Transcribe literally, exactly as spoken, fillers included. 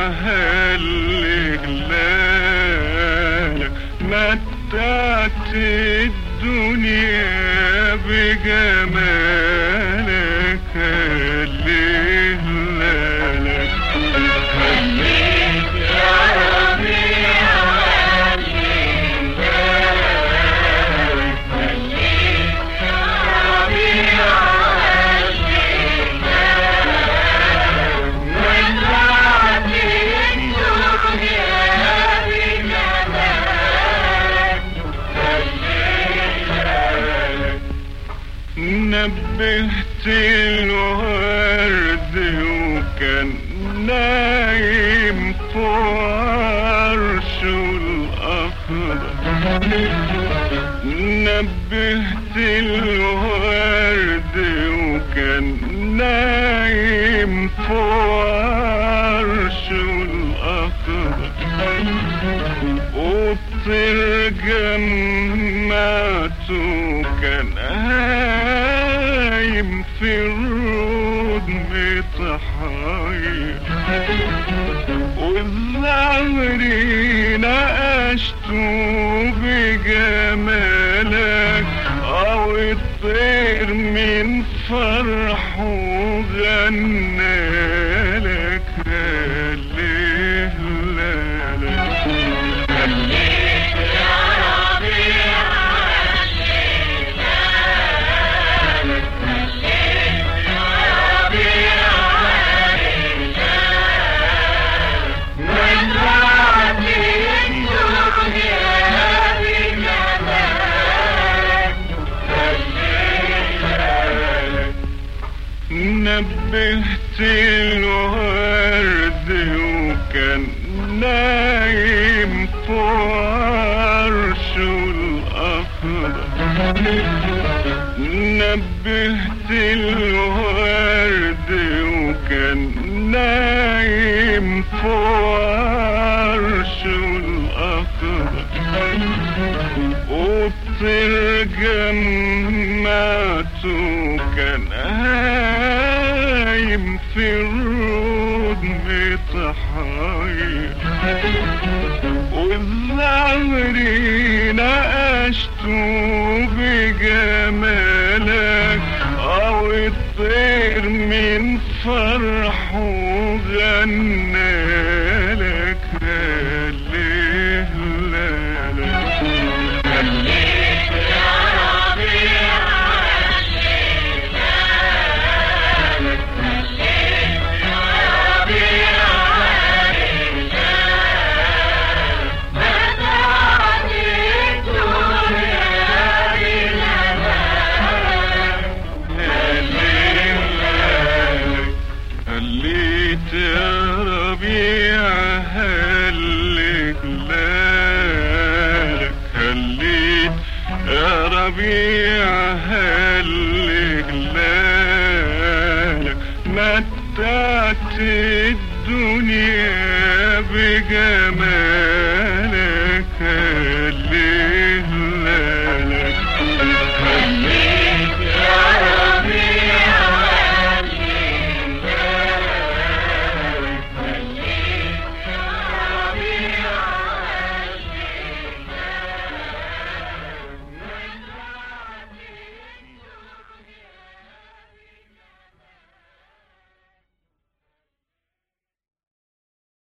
هالجلالك، متعت الدنيا بجمالك. هالجلالك خليك يا ربيع هالجلالك، خليك يا ربيع نبهت الورد وكان نايم فوق عرشه الأخضر، نبهت الورد وكان نايم فوق عرشه الأخضر، والطير جمعته كان هايم في الرود متحير، والزهر نقشته بجمالك، او الطير من فرحه غنالك. هالجلالك خليك يا ربيع هالجلالك، خليك يا ربيع هالجلالك، متعت الدنيا بجمالك. هالجلالك نبهت الورد وكان نايم فوق عرشه الأخضر، نبهت الورد وكان نايم فوق عرشه الأخضر، والطير جمعته كان هايم في الرود متحير، والزهر نقشته بجمالك، او الطير من فرحه غنالك. هالجلالك خليك يا ربيع هالجلالك، خليك يا ربيع هالجلالك، متعت الدنيا بجمالك. هالجلالك خليت يا ربيع هالجلالك، خليت يا ربيع هالجلالك، متعت الدنيا بجمالك. هالجلالك خليك